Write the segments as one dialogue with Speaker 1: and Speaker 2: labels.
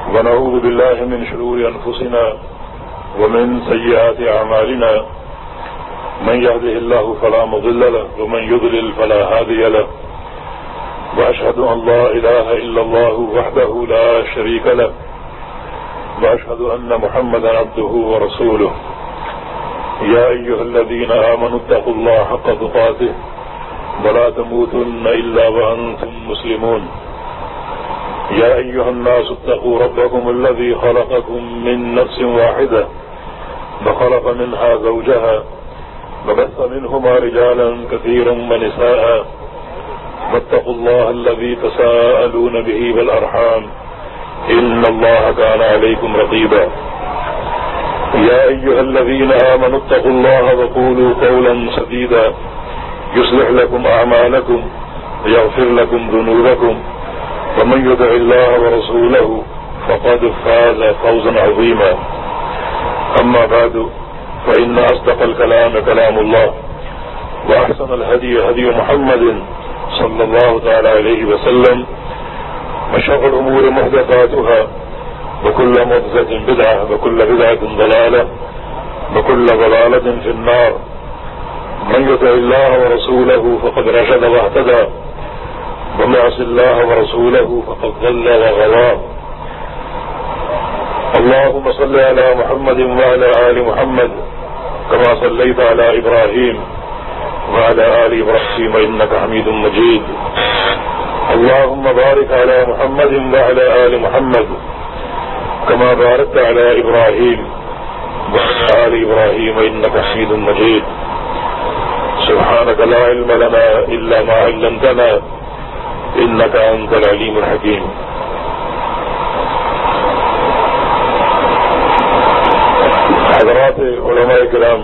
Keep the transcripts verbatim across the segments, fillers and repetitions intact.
Speaker 1: ونعوذ بالله من شرور أنفسنا ومن سيئات أعمالنا من يهده الله فلا مضل له ومن يضلل فلا هادي له وأشهد أن لا إله إلا الله وحده لا شريك له وأشهد أن محمدا عبده ورسوله يا أيها الذين آمنوا اتقوا الله حق تقاته ولا تموتن إلا وأنتم مسلمون يا أيها الناس اتقوا ربكم الذي خلقكم من نفس واحدة وخلق منها زوجها وبث منهما رجالا كثيرا ونساء واتقوا الله الذي تساءلون به والأرحام إن الله كان عليكم رقيبا يا أيها الذين آمنوا اتقوا الله وقولوا قولا سديدا يصلح لكم أعمالكم ويغفر لكم ذنوبكم ومن يطع الله ورسوله فقد فاز فوزا عظيما أما بعد فإن أصدق الكلام كلام الله وأحسن الهدي هدي محمد صلى الله تعالى عليه وسلم وشر الأمور محدثاتها وكل محدثة بدعة وكل بدعة ضلالة وكل ضلالة في النار من يطع الله ورسوله فقد رشد واهتدى ومن يعص الله ورسوله فقد ضل وغوى اللهم صل على محمد وعلى آل محمد كما صليت على إبراهيم وعلى آل إبراهيم إنك حميد مجيد اللهم بارك على محمد وعلى آل محمد كما باركت على إبراهيم وعلى آل إبراهيم إنك حميد مجيد سبحانك لا علم لنا إلا ما علمتنا إنك أنت العليم الحكيم حضرات علماء کرام،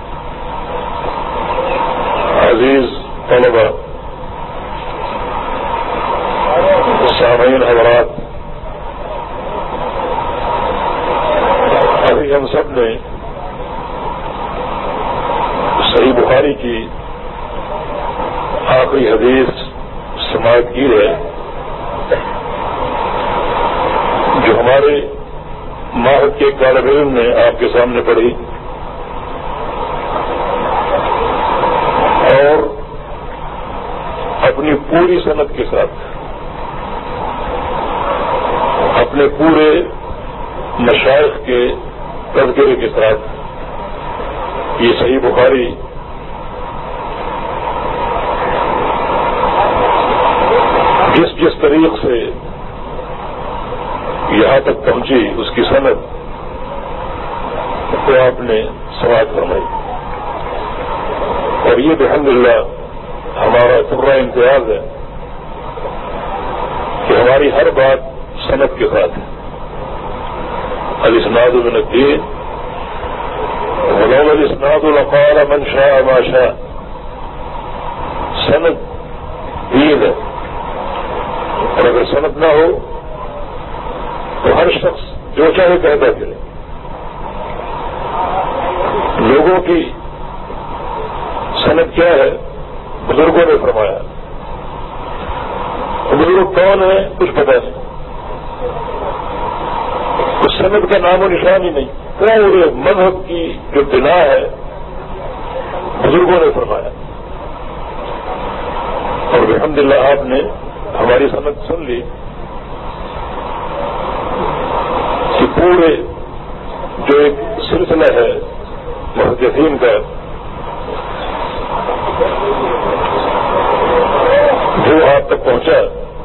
Speaker 1: عزیز طلبہ، سامعین حضرات، ابھی ہم سب نے صحیح بخاری کی آخری حدیث سماعت کی ہے جو ہمارے معہد کے طالب علم نے آپ کے سامنے پڑھی اور اپنی پوری سند کے ساتھ اپنے پورے مشائخ کے تذکرے کے ساتھ یہ صحیح بخاری جس جس طریق سے یہاں تک پہنچی اس کی سند کو آپ نے سماعت فرمائی، اور یہ الحمدللہ ہمارا پورا امتیاز ہے کہ ہماری ہر بات سند کے ساتھ ہے۔ الاسناد من الدین ولو الاسناد لقال من شاء ما شاء، سند دین ہے، اور اگر سند نہ ہو تو ہر شخص جو چاہے کہتا پھرے۔ لوگوں کی سند کیا ہے؟ بزرگوں نے فرمایا، بزرگ کون ہے کچھ پتہ نہیں، اس سند کا نام و نشان ہی نہیں، پورے مذہب کی جو بنا ہے بزرگوں نے فرمایا، اور الحمدللہ آپ نے ہماری سند سن لی کہ پورے جو ایک سلسلہ ہے محدثین کا وہ آپ تک پہنچا،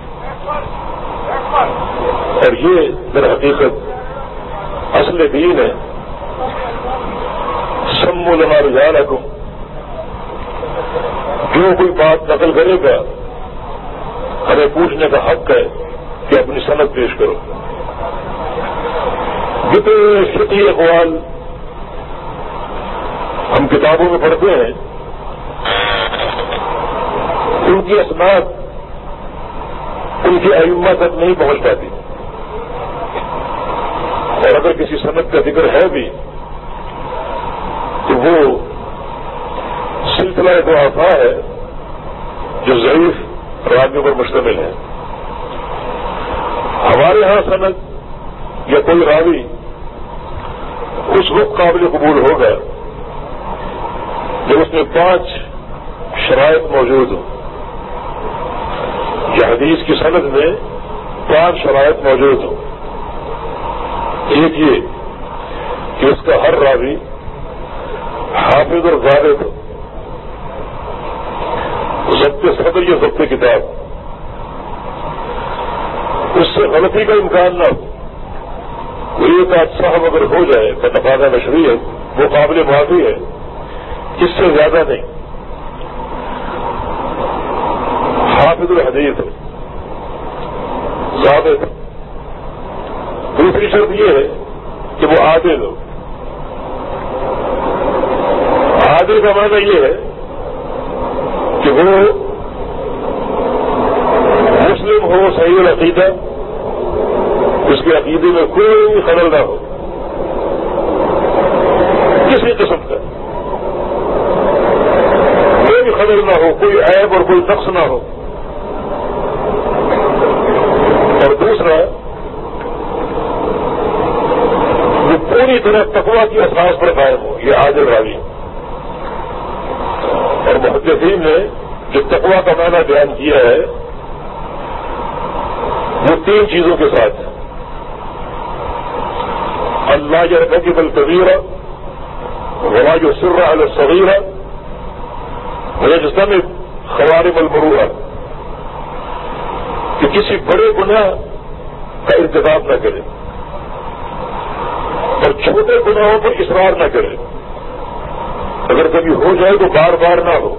Speaker 1: اور یہ در حقیقت اصل دین ہے۔ سموا لنا رجالکم، جو کوئی بات نقل کرے گا ہمیں پوچھنے کا حق ہے کہ اپنی سند پیش کرو۔ جتنے فقہی اقوال ہم کتابوں میں پڑھتے ہیں ان کی اسناد ان کی ائمہ تک نہیں پہنچ پاتی، اور اگر کسی سند کا ذکر ہے بھی تو وہ سلسلہ ضعفاء ہے جو ضعیف راویوں پر مشتمل ہے۔ ہمارے ہاں سند یا کوئی راوی اس وقت قابل قبول ہوگا جب اس میں پانچ شرائط موجود ہوں. یہ حدیث کی سند میں پانچ شرائط موجود ہوں. ایک یہ کہ اس کا ہر راوی حافظ اور ضابط ہو، ضبط صدر یا ضبط کتاب، اس سے غلطی کا امکان نہ ہو. کوئی ایک آدھ صاحب اگر ہو جائے تو تقاضا مشروع ہے، وہ قابل معافی ہے، اس سے زیادہ نہیں. حافظ الحدیث ہو، ضابط. دوسری شرط یہ ہے کہ وہ عادل ہو. عادل کا معنی یہ ہے کہ وہ مسلم ہو، صحیح العقیدہ، اس کے عقیدے میں کوئی خلل نہ ہو کسی قسم کا، کوئی خلل نہ ہو، کوئی عیب اور کوئی نقص نہ ہو. اور دوسرا وہ پوری طرح تقویٰ کی اساس پر قائم ہو. یہ عادل راوی. اور محدثین نے جو تقویٰ کا معنی بیان کیا ہے وہ تین چیزوں کے ساتھ ہے. اللہ یرتکب الکبیرہ ولا یصر علی الصغیرہ ویجتنب خوارم المروءہ، کہ کسی بڑے گناہ کا ارتکاب نہ کرے اور چھوٹے گناہوں پر اصرار نہ کرے. اگر کبھی ہو جائے تو بار بار نہ ہو.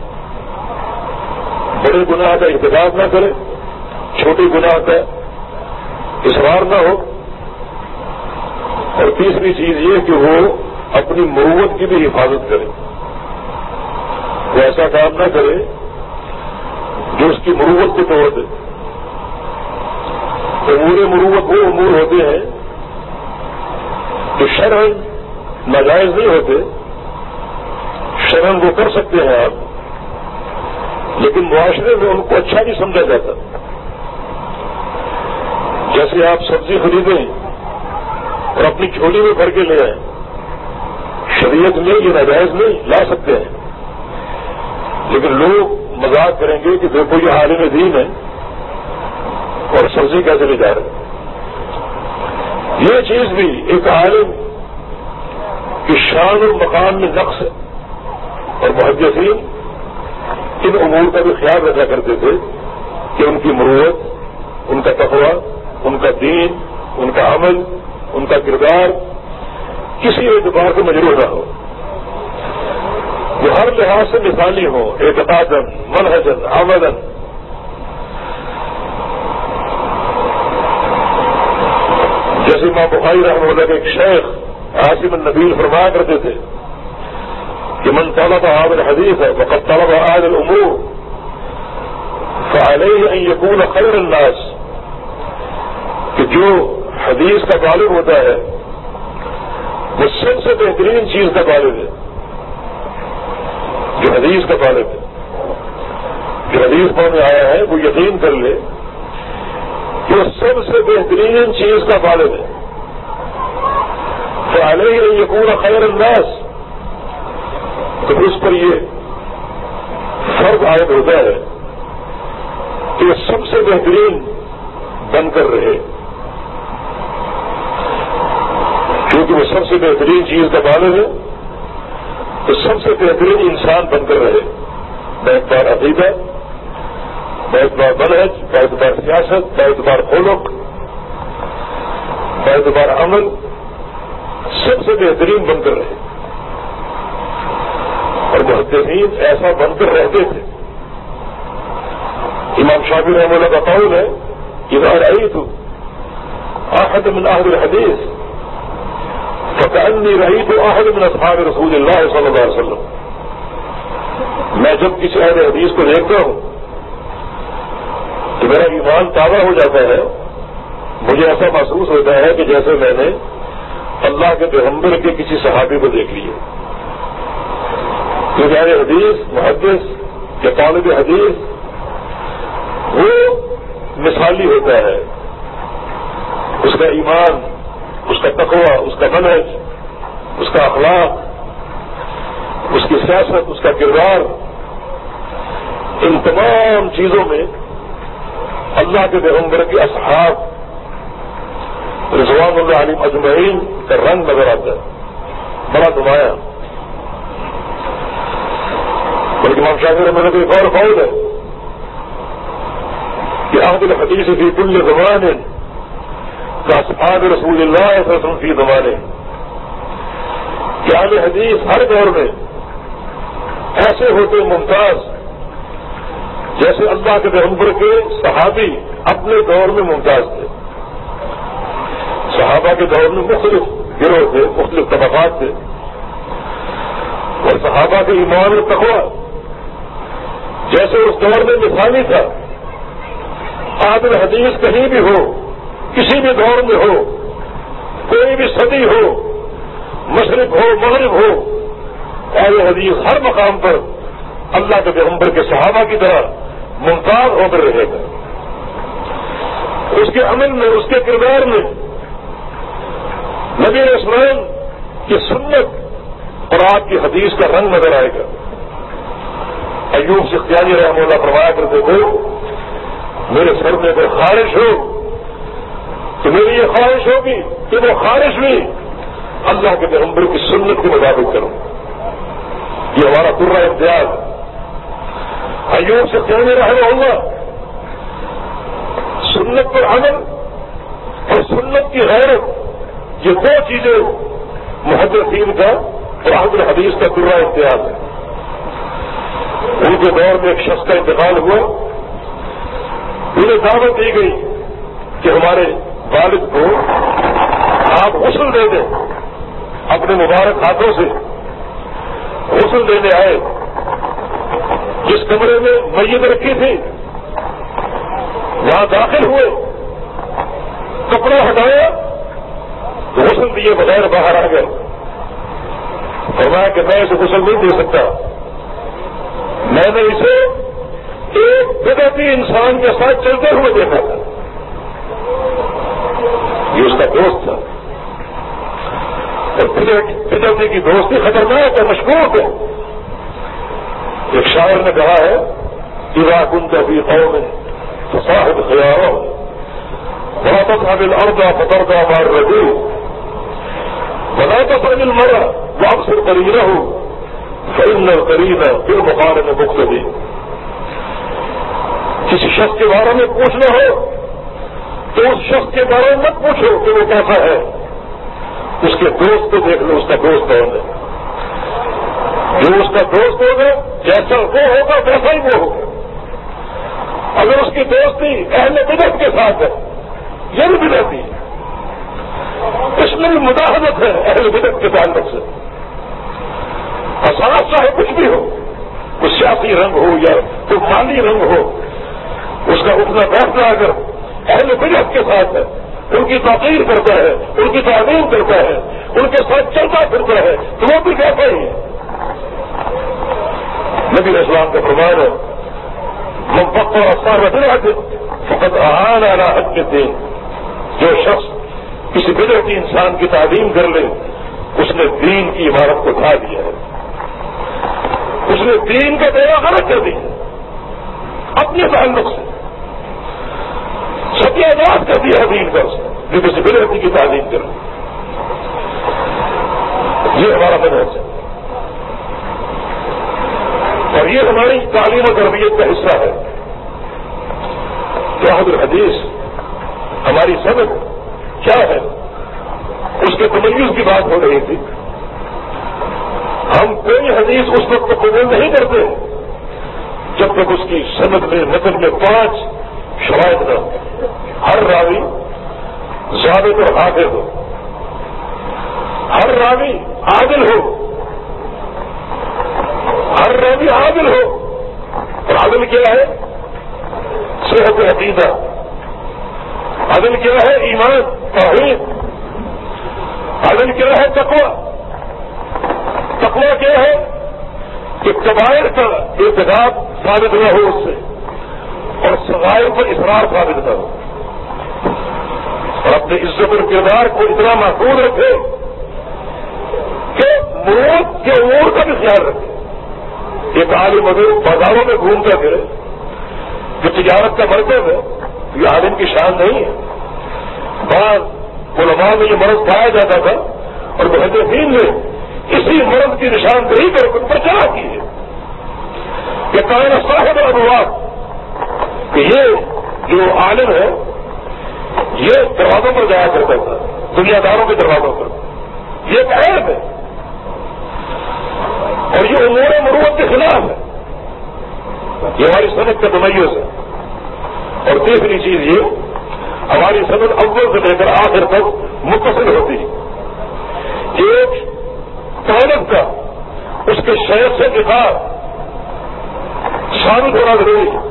Speaker 1: بڑے گناہ کا ارتکاب نہ کرے، چھوٹے گناہ کا اصرار نہ ہو. اور تیسری چیز یہ کہ وہ اپنی مروت کی بھی حفاظت کرے. وہ ایسا کام نہ کرے جو اس کی مروت کو توڑ دے. امور مروت وہ امور ہوتے ہیں جو شرعاً ناجائز نہیں ہوتے. شرعاً وہ کر سکتے ہیں آپ، لیکن معاشرے میں ان کو اچھا نہیں سمجھا جاتا. جیسے آپ سبزی خریدیں اور اپنی جھولی میں بھر کے لے آئیں، شریعت میں یہ ناجائز نہیں، لا سکتے ہیں، لیکن لوگ مذاق کریں گے کہ دیکھو یہ عالم دین ہے اور سبزی کیسے لے جا رہے ہیں. یہ چیز بھی ایک عالم کی شان اور مقام میں نقص ہے. اور محدثین ان امور کا بھی خیال رکھا کرتے تھے کہ ان کی مروت، ان کا تقویٰ، ان کا دین، ان کا عمل، ان کا کردار کسی اعتبار سے مجروح نہ ہو. وہ ہر لحاظ سے مثالی ہو، اعتقاداً، منہجاً، عملاً. جیسے امام بخاری رحمہ اللہ کے ایک شیخ عاصم النبیل فرمایا کرتے تھے کہ من طلب هذا الحديث وقد طلب هذه الامور فعليه ان يكون خير الناس، کہ جو حدیث کا طالب ہوتا ہے وہ سب سے بہترین چیز کا طالب ہے. جو حدیث کا طالب ہے، جو حدیث میں آیا ہے، وہ یقین کر لے کہ وہ سب سے بہترین چیز کا طالب ہے. فعليه ان يكون خير الناس، تو اس پر یہ فرض عائد ہوتا ہے کہ وہ سب سے بہترین بن کر رہے، کیونکہ وہ سب سے بہترین چیز کا طالب ہے تو سب سے بہترین انسان بن کر رہے، باعتبار عقیدہ، باعتبار منہج، باعتبار سیاست، باعتبار خلق، باعتبار عمل، سب سے بہترین بن کر رہے. اور محدثین ایسا بن کر رہتے تھے. امام شافعی رحمہ اللہ کا قول ہے اذا رأيت احد من اهل الحديث فكأني رأيت احد من اصحاب رسول اللہ صلی اللہ علیہ وسلم. میں جب کسی اہل حدیث کو دیکھتا ہوں تو میرا ایمان تازہ ہو جاتا ہے. مجھے ایسا محسوس ہوتا ہے کہ جیسے میں نے اللہ کے پیغمبر کے کسی صحابی کو دیکھ لیا. جو اہل حدیث، محدث یا طالب حدیث وہ مثالی ہوتا ہے. اس کا ایمان کا تقوی، اس کا منہج، اس کا اخلاق، اس کی سیاست، اس کا کردار، ان تمام چیزوں میں اللہ کے پیغمبر کے اصحاب رضوان اللہ علیہم اجمعین کا رنگ نظر آتا ہے، بڑا نمایاں۔ بلکہ امام شافعی رحمۃ اللہ ایک اور قول ہے کہ اہل الحدیث فی کل زمان کاصحاب رسول اللہ صلی اللہ علیہ وسلم فی زمانے، کہ اہل حدیث ہر دور میں ایسے ہوتے ممتاز جیسے اللہ کے پیغمبر کے صحابی اپنے دور میں ممتاز تھے۔ صحابہ کے دور میں مختلف گروہ تھے، مختلف طبقات تھے، اور صحابہ کے ایمان و تقویٰ جیسے اس دور میں مثالی تھا۔ اہل حدیث کہیں بھی ہو، کسی بھی دور میں ہو، کوئی بھی صدی ہو، مشرق ہو مغرب ہو، اہل حدیث ہر مقام پر اللہ کے پیغمبر کے صحابہ کی طرح ممتاز ہو کر رہے گا۔ اس کے عمل میں، اس کے کردار میں نبی علیہ السلام کی سنت اور آپ کی حدیث کا رنگ نظر آئے گا۔ ایوب سختیانی رحمہ اللہ فرمایا کرتے تھے میرے سر میں اگر خارش ہو تو میری یہ خواہش ہوگی کہ وہ خارش بھی اللہ کے پیغمبر کی سنت کے مطابق کروں۔ یہ ہمارا پورا امتیاز۔ ایوب سختیانی رحمہ اللہ سنت پر عمل اور سنت کی غیرت، یہ دو چیزیں محدثین کا اور اہل الحدیث کا پورا امتیاز ہے۔ ان کے دور میں ایک شخص کا انتقال ہوا، انہیں دعوت دی گئی کہ ہمارے والد کو آپ غسل دے دیں، اپنے مبارک ہاتھوں سے غسل دینے آئے۔ جس کمرے میں میت رکھی تھی وہاں داخل ہوئے، کپڑا ہٹایا، غسل دیے بغیر باہر آ گئے۔ فرمایا کہ میں اسے غسل نہیں دے سکتا، میں نے اسے ایک بدعتی انسان کے ساتھ چلتے ہوئے دیکھا تھا۔ یہ اس کا دوست تھا، اور بدعتی کی دوستی خطرناک ہے، مشکوک ہے۔ ایک شاعر نے کہا ہے اذا كنت في قوم فصاحب خيارهم ولا تصحب الارض فترضى مع الرجل ولا تصحب المرء وابصر قرينه فإن القرين في المقارنة مقتدي۔ کسی شخص کے بارے میں پوچھنا ہو تو اس شخص کے بارے میں مت پوچھو کہ وہ کیسا ہے، اس کے دوست کو دیکھ لو، اس کا دوست کون ہے۔ جو اس کا دوست ہوگا جیسا وہ ہوگا ویسا ہی وہ ہوگا۔ اگر اس کی دوستی اہل بدعت کے ساتھ ہے، یہ بھی بدعتی ہے، اس میں بھی مداحمت ہے اہل بدعت کے تعلق سے۔ اساس چاہے کچھ بھی ہو، کوئی سیاسی رنگ ہو یا کوئی مالی رنگ ہو، اس کا اٹھنا بیٹھنا اگر اہل بدعت کے ساتھ ہے، ان کی توقیر کرتا ہے، ان کی تعلیم کرتا ہے، ان کے ساتھ چلتا پھرتا ہے، تو وہ بھی کیسا ہی ہے۔ نبی علیہ السلام کا فرمان ہے من فقر اثار بدعت فقد اعان على حق الدین، جو شخص کسی بدعتی انسان کی تعلیم کر لے اس نے دین کی عمارت کو اٹھا دیا ہے، اس نے دین کا بیڑا غرق کر دیا اپنے تعلق سے، ستیہ ناش کر دیا ہے دین کا، اس نے جو کسی بدعتی کی تعلیم کر لے۔ یہ ہمارا منہج ہے اور یہ ہماری تعلیم و تربیت کا حصہ ہے کہ اہل الحدیث ہماری سمجھ کیا ہے، اس کے تمیز کی بات ہو رہی تھی۔ ہم کوئی حدیث اس وقت قبول نہیں کرتے جب تک اس کی سند میں متن میں پانچ شواہد نہ ہو، ہر راوی ضابط اور حافظ ہو، ہر راوی عادل ہو، ہر راوی عادل ہو، اور عادل کیا ہے؟ صحت عقیدہ، عادل کیا ہے؟ ایمان توحید، عادل کیا ہے؟ تقویٰ، تقویٰ کیا ہے؟ کہ کبائر کا ارتکاب ثابت نہ ہو اس سے، اور صغائر پر اصرار ثابت نہ ہو۔ اور اپنے عزت اور کردار کو اتنا محفوظ رکھے کہ مروت کے امور کا بھی خیال رکھے. ایک عالم اگر بازاروں میں گھومتا پھرے جو تجارت کا مرکز ہے یہ عالم کی شان نہیں ہے. بعض علماء میں یہ مرض پایا جاتا تھا اور محدثین نے اسی مرض کی نشاندہی کر ان پر چڑھا کی ہے کہ کائن صاحب الابواب کہ یہ جو عالم ہے یہ دروازوں پر جایا کرتا تھا دنیا داروں کے دروازوں پر. یہ ایک عیب ہے اور یہ امور مروت کے خلاف ہے. یہ ہماری صنعت کا تمیز ہے. اور تیسری چیز یہ ہماری صنعت اول سے لے کر آخر تک متصل ہوتی ہے. ایک طالب کا اس کے شہر سے نکاح ثابت ہونا ضروری ہے.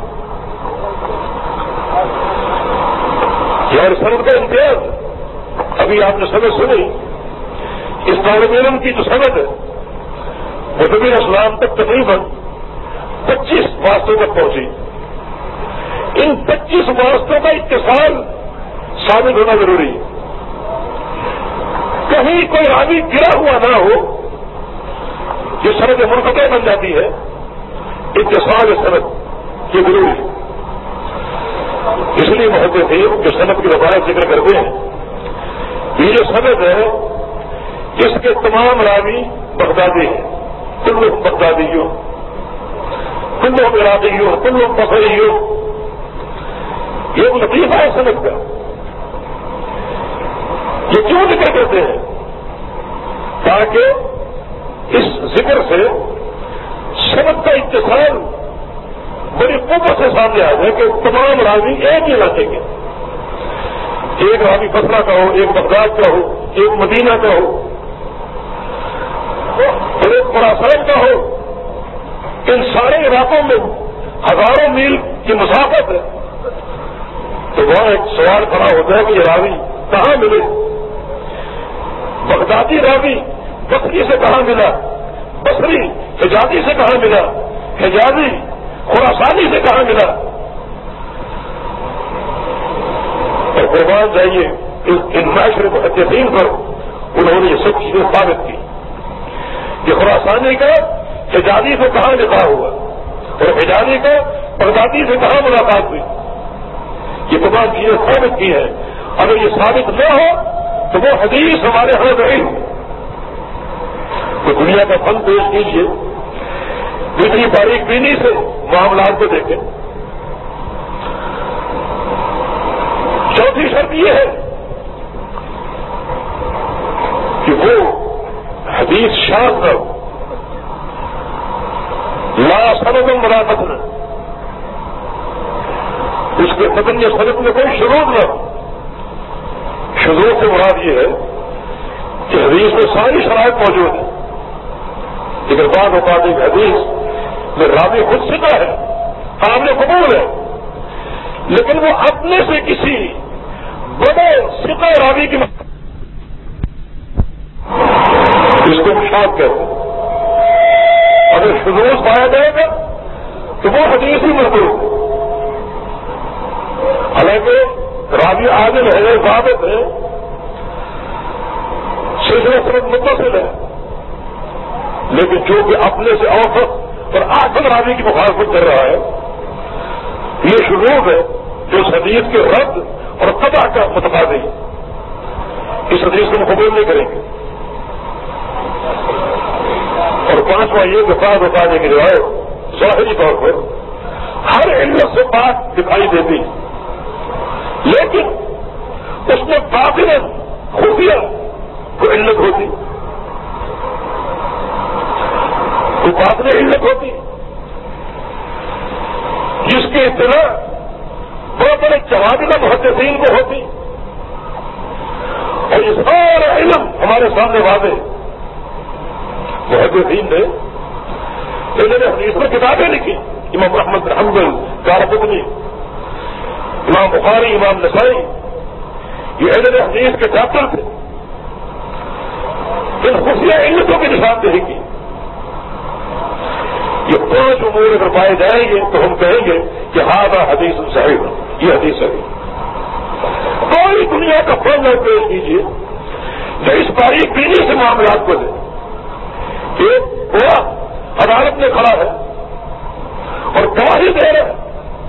Speaker 1: یہ ہماری صنعت کا امتیاز ہے. ابھی آپ نے سند سنی اس طالب علم کی جو سند ہے وہ نبی اسلام تک تقریباً پچیس واسطوں تک پہنچی. ان پچیس واسطوں کا اتصال ثابت ہونا ضروری ہے. کہیں کوئی راوی گرا ہوا نہ ہو جو سند منقطع بن جاتی ہے. اتصال سند یہ ضروری ہے. اس لیے محدثین جو سند کی وضاحت ذکر کرتے ہیں یہ جو سند ہے اس کے تمام راوی بغدادی ہیں. کلہم بغدادیوں کلہم عراقیوں کلہم بصریوں. یہ ایک لطیفہ ہے سند کا. یہ کیوں ذکر کرتے ہیں؟ تاکہ اس ذکر سے سند کا اتصال بڑی قوت سے سامنے آ جائے کہ تمام راوی ایک ہی علاقے کے. ایک راوی بصرہ کا ہو, ایک بغداد کا ہو, ایک مدینہ کا ہو اور ایک خراسان کا ہو. ان سارے علاقوں میں ہزاروں میل کی مسافت ہے. تو وہاں ایک سوال کھڑا ہوتا ہے کہ یہ راوی کہاں ملے. بغدادی راوی بصری سے کہاں ملا, بصری حجازی سے کہاں ملا, حجازی خراسانی سے کہاں ملا. اور قربان جائیے ان معاشرے محدثین پر انہوں نے یہ سب چیزیں ثابت کی کہ خراسانی کا حجازی سے کہاں نکاح ہوا اور حجازی کا بغدادی سے کہاں ملاقات ہوئی. یہ تمام چیزیں ثابت کی ہیں. اگر یہ ثابت نہ ہو تو وہ حدیث ہمارے ہاں نہیں. تو دنیا کا فن پیش کیجیے, اتنی باریک بینی سے معاملات کو دیکھیں. چوتھی شرط یہ ہے کہ وہ حدیث شاذ نہ ہو, لا سند ولا متن. اس کے متن یا سند میں کوئی شذوذ نہ ہو. شذوذ سے مراد یہ ہے کہ حدیث میں ساری شرائط موجود ہیں لیکن بعض اوقات ایک حدیث میں راوی خود ثقہ ہے, قابل قبول ہے, لیکن وہ اپنے سے کسی بڑے ثقہ راوی کی اس کو شاذ کہتے ہیں. اگر شذوذ پایا جائے گا تو وہ حدیث ہی مردود ہے. حالانکہ راوی عادل ہے, ضابط ہے, سلسلہ سند متصل ہے, لیکن جو کہ اپنے سے اوسط اور آخر راوی کی مخالفت کر رہا ہے یہ شذوذ ہے جو اس حدیث کے رد اور قطع کا متقاضی ہے. اس حدیث کو قبول نہیں کریں گے. اور پانچواں یہ وفاد وفانے کی روایت ظاہری طور پر ہر علت سے بات دکھائی دیتی لیکن اس میں باطناً خفیہ کوئی علت ہوتی, کوئی باطنی علت ہوتی جس کی اطلاع بڑے بڑے جوابیہ محدثین کو ہوتی. اور یہ سارا علم ہمارے سامنے واضح محدثین نے انہوں نے حدیث میں کتابیں لکھی. امام احمد بن حنبل, دارقطنی, امام بخاری, امام نسائی, یہ علم حدیث کے چیپٹر تھے. ان خفیہ علتوں کی نشاندہی کی. یہ پانچ امور اگر پائے جائیں گے تو ہم کہیں گے کہ ہاذا حدیث صحیح, یہ حدیث صحیح. کوئی کوئی دنیا کا فیصلہ پیش کیجیے جو اس باریک بینی سے معاملات کو دے کہ وہ عدالت میں کھڑا ہے اور گواہی دے رہا ہے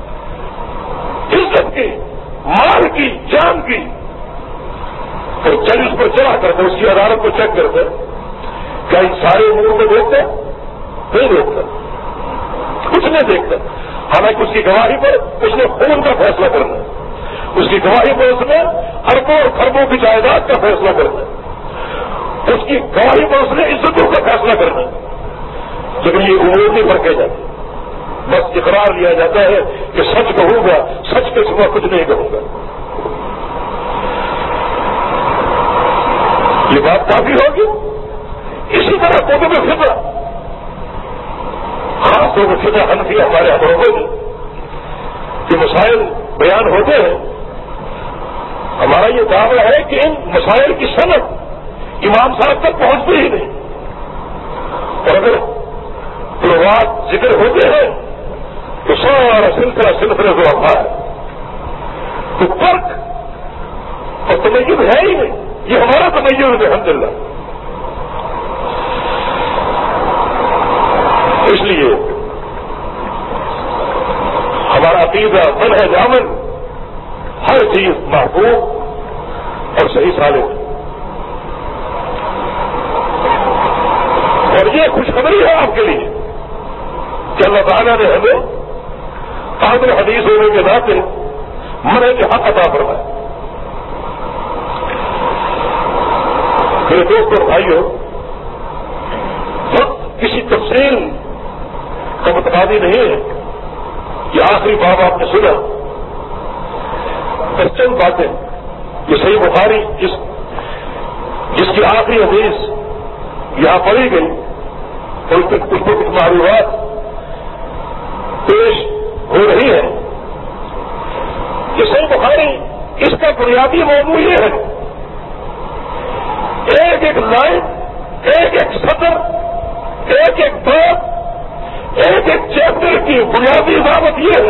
Speaker 1: عزت کی، مال کی، جان کی، اور جج اس کو چلا کرتے اس کی عدالت کو چیک کرتے کیا ان سارے امور کو دیکھتے نہیں دیکھتا، کچھ نہیں دیکھتا. حالانکہ اس کی گواہی پر اس نے خون کا فیصلہ کرنا ہے، اس کی گواہی پر اس نے اربوں اور خربوں کی جائیداد کا فیصلہ کرنا ہے، اس کی گواہی پر اس نے عزتوں کا فیصلہ کرنا ہے. لیکن یہ امور نہیں برکے جاتے، بس اقرار لیا جاتا ہے کہ سچ کہوں گا، سچ کے سوا کچھ نہیں کہوں گا. یہ بات کافی ہوگی. اسی طرح کتب فقہ، خاص طور پر فقہ حنفی ہمارے ہم لوگوں میں کہ مسائل بیان ہوتے ہیں، ہمارا یہ دعویٰ ہے کہ ان مسائل کی سند امام صاحب تک پہنچتے ہی نہیں، اور اگر فروعات ذکر ہوتے ہیں تو سارا سلسلہ سلسلہ جو ہوا ہے تو فرق اور تمیز ہے ہی نہیں. یہ ہمارا تمیز ہے الحمدللہ. اس لیے ہمارا عقیدہ منہج عمل ہر چیز محفوظ اور صحیح سالم ہے. اور یہ خوشخبری ہے آپ کے لیے کہ اللہ تعالیٰ نے ہمیں اہل حدیث ہونے کے ناطے منہج حق عطا فرمایا. میرے دوست اور بھائیوں، وقت کسی تفصیل کا متبادل نہیں ہے. یہ آخری باب آپ نے سنا، بس چند باتیں. یہ صحیح بخاری جس جس کی آخری حدیث یہاں پڑھی گئی اور اس کو کچھ معلومات پیش ہو رہی ہے. یہ صحیح بخاری اس کا بنیادی موضوع یہ ہے، ایک ایک لائن، ایک ایک سطر، ایک ایک بات، ایک ایک چیپٹر کی بنیادی بات یہ ہے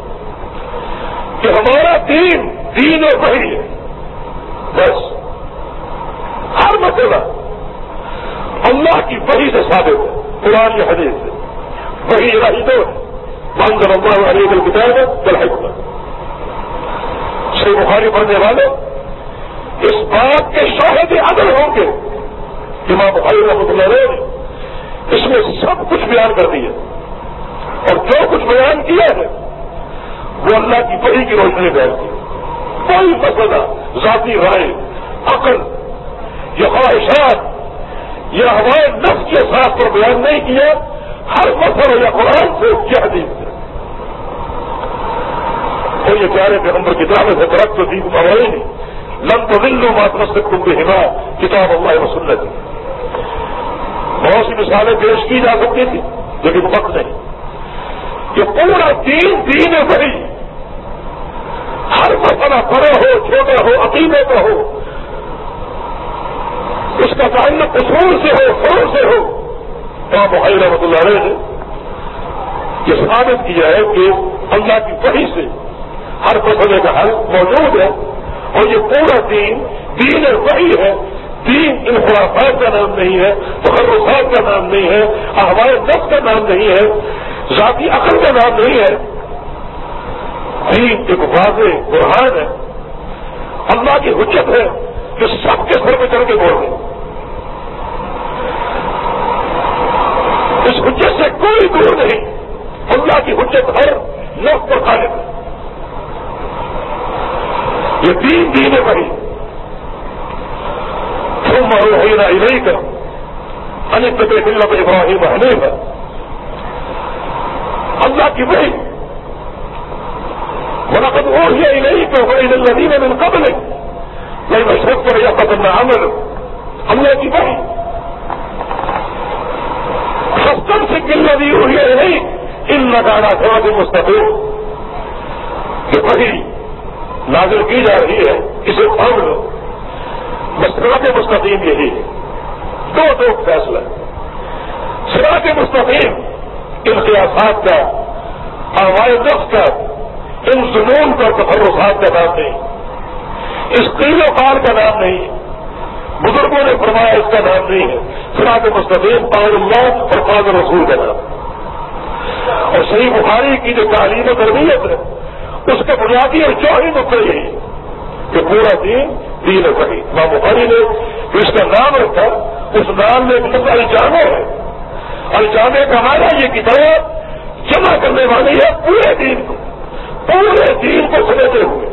Speaker 1: کہ ہمارا دین دین وحی ہے. بس ہر مسئلہ اللہ کی وحی سے ثابت ہے، قرآن یا حدیث سے. وحی الہی دو ہے، وانزل اللہ علیہ الکتاب والحکمہ. صحیح بخاری پڑھنے والے اس بات کے شاہد عدل ہوں گے. امام بخاری رحمۃ اللہ علیہ نے اس میں سب کچھ بیان کر دیا، اور جو کچھ بیان کیا ہے وہ اللہ کی وحی کی روشنی بیان کی. کوئی مسئلہ ذاتی رائے، عقل یا خواہشات یا ہمارے نفس کے ساتھ پر بیان نہیں کیا. ہر مسئلہ یا قرآن سے یا حدیث سے. اور یہ پیارے پیغمبر کی دعوت سے برق تو دین موائی نہیں لم تضلوا ما تمسكتم بهما کتاب اللہ و سنت. بہت سی مثالیں پیش کی جا سکتی تھی لیکن وقت نہیں. یہ پورا دین دین وحی، ہر مسئلہ بڑا ہو چھوٹا ہو عقیدے کا ہو، اس کا تعلق اصول سے ہو فروع سے ہو. امام بخاری رحمۃ اللہ علیہ نے یہ ثابت کیا ہے کہ اللہ کی وحی سے ہر مسئلے کا حل موجود ہے. اور یہ پورا دین دین وحی ہے. دین انحرافات کا نام نہیں ہے، تخرصات کا نام نہیں ہے، ہمارے نفس کا نام نہیں ہے، ذاتی عقل کا نام نہیں ہے. دین ایک واضح برہان ہے، اللہ کی حجت ہے جو سب کے سر پہ چڑھ کے بول رہے. اس حجت سے کوئی دور نہیں. اللہ کی حجت ہر نفس پر غالب ہے. یہ دین دین وحی. ثم اوحینا الیک ان اتبع ملت ابراہیم حنیفا. اللہ کی وحی. ولقد اوحی الیک والى الذین من قبلک لئن اشرکت لیحبطن عملک. اللہ کی وحی. فاستمسک بالذی اوحی الیک انک علی صراط مستقیم. یہ وحی نازل کی جا رہی ہے، اسے پڑھ لو. صراط مستقیم یہی ہے. دو دو فیصلہ. صراط مستقیم ان قیاسات کا، ہمارے نفس کا، ان جنون کا، تفرسات کا نام نہیں. اس قیل و قال کا نام نہیں ہے، بزرگوں نے فرمایا اس کا نام نہیں ہے، صراط مستقیم قول اللہ اور قول رسول کا نام ہے۔ اور صحیح بخاری کی جو تعلیم و تربیت ہے اس کا بنیادی اور جوہری نقطہ یہی ہے کہ پورا دین دین صحیح۔ امام بخاری نے اس کا نام رکھا، اس نام میں ایک لفظ الجامع ہے، الجامع کا معنی یہ کتاب جمع کرنے والی ہے پورے دین کو، پورے دین کو سمجھتے ہوئے،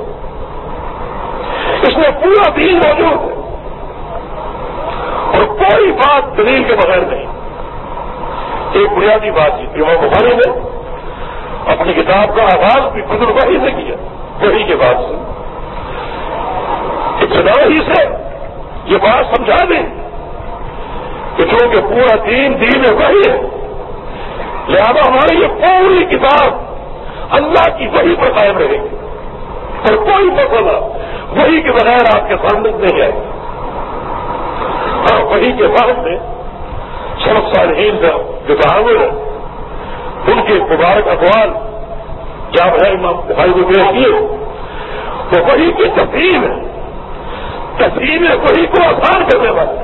Speaker 1: اس میں پورا دین موجود ہے اور کوئی بات دلیل کے بغیر نہیں۔ ایک بنیادی بات یہ امام بخاری نے اپنی کتاب کا آغاز بھی خود وحی سے کیا، وحی کے بعد سے ابتدا ہی سے یہ بات سمجھا دیں کہ چونکہ پورا دین دین وحی ہے، لہذا ہماری یہ پوری کتاب اللہ کی وحی پر قائم رہے گی اور کوئی مسئلہ وحی کے بغیر آپ کے سامنے نہیں آئے گا۔ ہاں، وحی کے بعد میں سلف صالحین کا جو تعامل ہے، ان کے مبارک اقوال جہاں ہے امام بخاری کو پیش کیے، وہ وحی کی تفہیم ہے، تفہیم ہے وحی کو آسان کرنے والے۔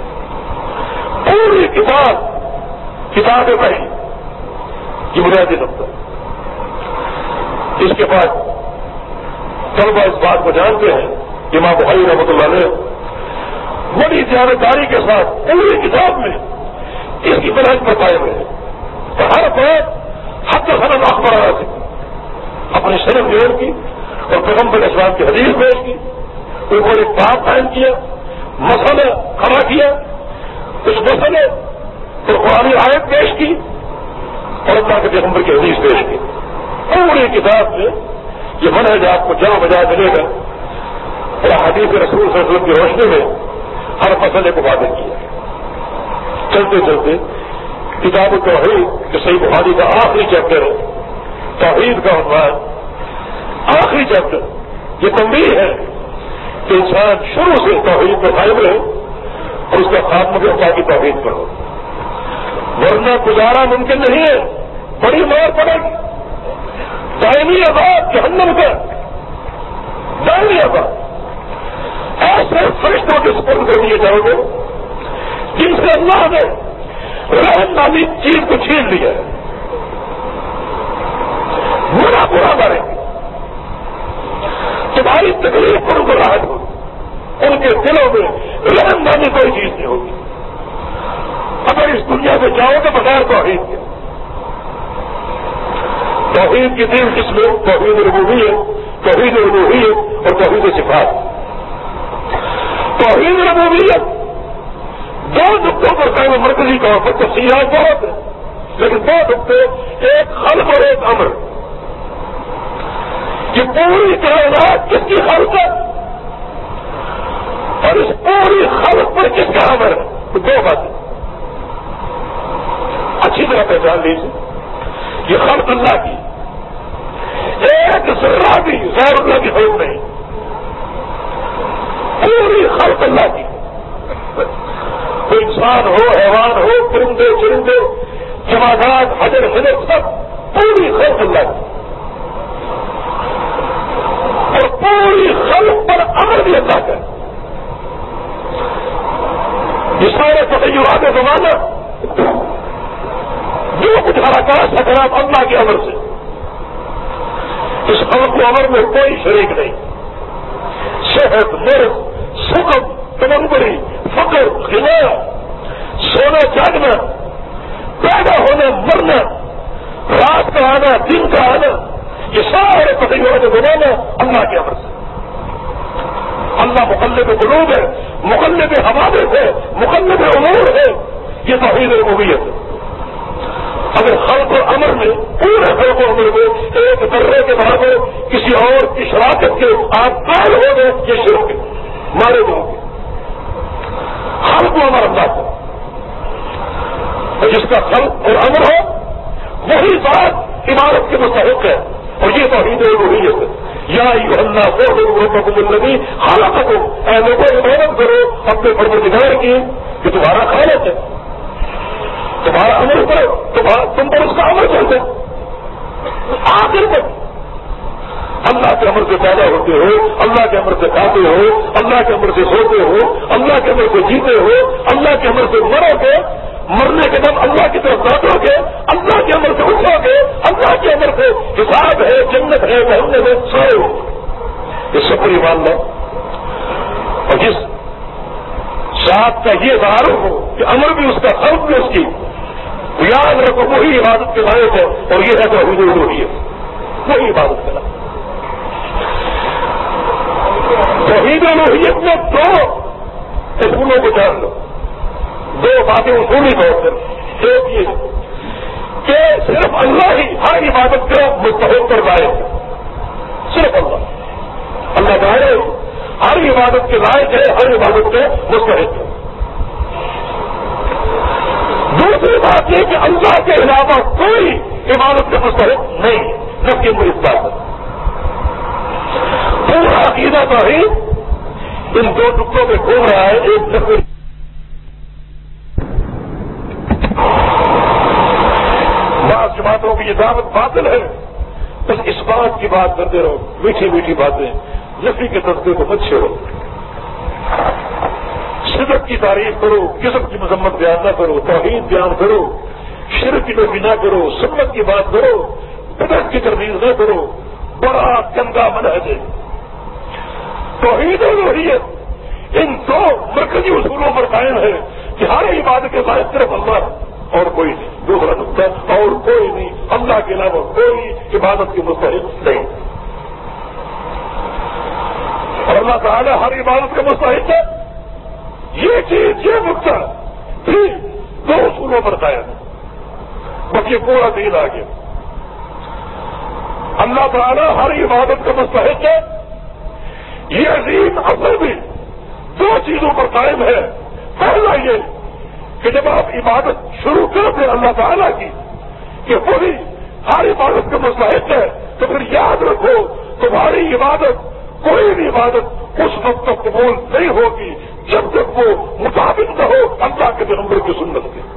Speaker 1: پوری کتاب کتاب وحی کی بنیادی نقطہ۔ اس کے بعد طلبہ اس بات کو جانتے ہیں کہ امام بخاری رحمۃ اللہ علیہ بڑی دیانتداری کے ساتھ پوری کتاب میں اس کی منہج پر قائم رہے اور ہر بات حد سند اخبار سے اپنی صنعت جوڑ کی اور پیغمبر اسلام کی حدیث پیش کی، اوپر ایک بات قائم کیا، مسئلہ کھڑا کیا، اس مسئلے اور قرآن آیت پیش کی اور اللہ کے پیغمبر کی حدیث پیش کی۔ پوری کتاب میں یہ منہج آپ کو جہاں بجا ملے گا اور حدیث رسول صلی اللہ علیہ وسلم کی روشنی میں ہر مسئلے کو واضح کیا۔ چلتے چلتے کتاب توحید جو صحیح بخاری کا آخری چیپٹر ہے، توحید کا عنوان، آخری چیپٹر، یہ تنبیہ ہے کہ انسان شروع سے توحید پر قائم رہے اور اس کا خاتمہ بھی اللہ کی توحید پر ہو، ورنہ گزارا ممکن نہیں ہے، بڑی مار پڑے گی، دائمی عذاب جہنم کا، دائمی عذاب۔ ایسے فرشتوں کے سپرد کر دیے جاؤ گے جن سے اللہ نے رحم نامی چیز کو چھین لیا ہے، برا برا ماریں گے، تمہاری تکلیف پر راحت ہوگی، ان کے دلوں میں رحم نامی کوئی چیز نہیں ہوگی۔ اگر اس دنیا میں جاؤ گے بغیر توحید کے، توحید کی تین قسمیں، توحید ربوبیت، توحید الوہیت اور توحید صفات۔ توحید ربوبیت دو نقطوں پر قائم مرکزی طور پر تفصیلات بہت ہیں، لیکن دو نقطے، ایک خلق اور ایک امر۔ یہ پوری کائنات کس کی خلق ہے اور اس پوری خلق پر کس کا امر ہے، دو باتیں اچھی طرح پہچان لیجیے۔ یہ خلق اللہ کی، ایک ذرہ بھی غیر اللہ کی خلق نہیں، پوری خلق اللہ کی، کوئی انسان ہو، حیوان ہو، پرندے چرندے، جمادات، حجر حجر، سب پوری خلق اللہ کی، اور پوری خلق پر امر بھی اللہ کا۔ یہ سارے تغیرات زمانہ جو کچھ حرکات سکرات اللہ کے امر سے، اس خلق و امر میں کوئی شریک نہیں۔ صحت، مرض، سکم، تمنگری، فقر، غنا، سونا جاگنا، پیدا ہونا مرنا، رات کا آنا دن کا آنا، یہ سارے تغیرات زمانہ اللہ کے امر سے۔ اللہ مقلب قلوب ہے، مقلب حوادث ہے، مقلب امور ہے، یہ توحید ربوبیت ہے۔ اگر خلق و امر میں، پورے خلق و امر میں ایک ذرے کے برابر کسی اور کی شراکت کے آپ قائل ہو گئے، یہ شرک ہے، مارے جاؤ گے۔ خلق و امر اللہ کو، اور جس کا خلق اور امر ہو وہی ذات عبادت کے مستحق ہے، اور یہ توحید ربوبیت ہے۔ یا ایھا الناس اعبدوا ربکم الذی خلقکم، اے لوگوں عبادت کرو اپنے پروردگار کی کہ تمہارا خالق ہے، تمہارا امر کرو، تم پر اس کا امر چلتا ہے۔ آخر میں اللہ کے امر سے پیدا ہوتے ہو، اللہ کے امر سے کھاتے ہو، اللہ کے امر سے سوتے ہو، اللہ کے امر سے جیتے ہو، اللہ کے امر سے مرو گے، مرنے کے بعد اللہ کی طرف لوٹو گے، اللہ کے امر سے اٹھو گے، اللہ کے امر سے حساب ہے، جنت ہے، جہنم ہے، سوئے ہو، یہ سب پر ایمان لاؤ۔ اور جس ذات کا یہ تعارف ہو کہ امر بھی اس کا، خلق بھی اس کی، یاد رکھو وہی عبادت کے لائق ہے، اور یہ ہے توحید الوہیت، وہی عبادت کے لائق۔ توحید الوہیت میں دو اصولوں کو جان لو، دو باتیں اصولی طور پر۔ ایک یہ کہ صرف اللہ ہی ہر عبادت کا مستحق پر لائق ہے، صرف اللہ، اللہ تعالی ہر عبادت کے لائق ہے، ہر عبادت کے مستحق ہے۔ دوسری بات یہ کہ اللہ کے علاوہ کوئی عبادت کے مستحق نہیں، جب کہ وہ اس بات ہے پورا عقیدہ توحید ان دو ٹکڑوں میں گھوم رہا ہے۔ ایک طرف بعض جماعتوں کی یہ دعوت باطل ہے، بس اس بات کی بات کرتے رہو، میٹھی میٹھی باتیں، نفی کے تذکرے کو مت چھوڑو، صدق کی تعریف کرو، کسب کی مذمت بیان نہ کرو، توحید بیان کرو، شرک کی نفی نہ کرو، سنت کی بات کرو، بدعت کی تردید نہ کرو، بڑا گندا منہج ہے۔ توحید الوہیت ان دو مرکزی اصولوں پر قائم ہے کہ ہر عبادت کے بعد صرف اللہ اور کوئی نہیں، دوسرا نقطہ اور کوئی نہیں، اللہ کے علاوہ کوئی عبادت کے مستحق نہیں، اور اللہ تعالیٰ ہر عبادت کا مستحق ہے۔ یہ چیز، یہ نقطہ بھی دو اصولوں پر قائم ہے، بس یہ پورا دین آ گیا۔ اللہ تعالیٰ ہر عبادت کا مستحق ہے، یہ عظیم اصل بھی دو چیزوں پر قائم ہے۔ پہلا یہ کہ جب آپ عبادت شروع کرتے ہیں اللہ تعالیٰ کی کہ وہی ہر عبادت کا مستحق ہے، تو پھر یاد رکھو تمہاری عبادت، کوئی بھی عبادت اس وقت تک قبول نہیں ہوگی جب تک وہ مطابق نہ ہو اللہ کے پیغمبر کی سنت کے۔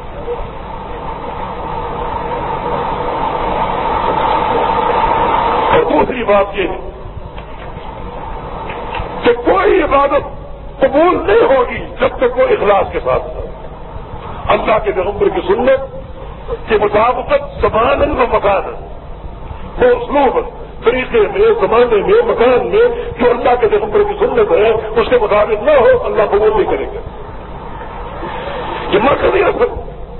Speaker 1: اور دوسری بات یہ ہے کہ کوئی عبادت قبول نہیں ہوگی جب تک وہ اخلاص کے ساتھ ہو، اللہ کے پیغمبر کی سنت کے مطابقت زماناً و مکاناً، وہ اسلوب طریقے میں، زمانے میں، مکان میں جو اللہ کے پیغمبر کی سنت ہے اس کے مطابق نہ ہو، اللہ قبول نہیں کرے گا۔ یہ مرکزی اصل